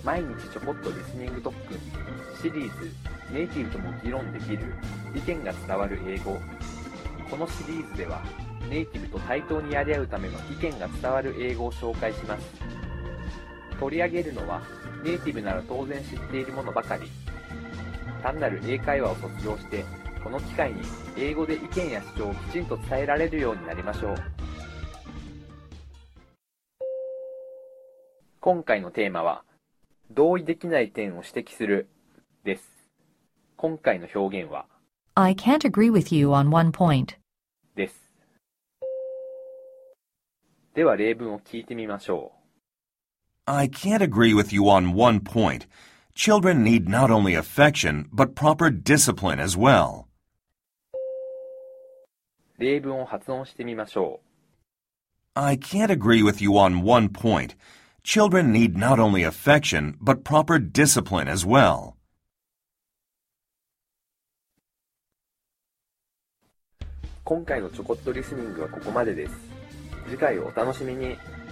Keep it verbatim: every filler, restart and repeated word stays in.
毎日ちょこっとリスニング特訓シリーズネイティブとも議論できる意見が伝わる英語。このシリーズではネイティブと対等にやり合うための意見が伝わる英語を紹介します。取り上げるのはネイティブなら当然知っているものばかり。単なる英会話を卒業してこの機会に英語で意見や主張をきちんと伝えられるようになりましょう。今回のテーマは同意できない点を指摘するです。今回の表現は I can't agree with you on one point です。では例文を聞いてみましょう。I can't agree with you on one point. Children need not only affection, but proper discipline as well. 例文を発音してみましょう。I can't agree with you on one point. Children need not only affection, but proper discipline as well. 今回のちょこっとリスニングはここまでです。次回をお楽しみに。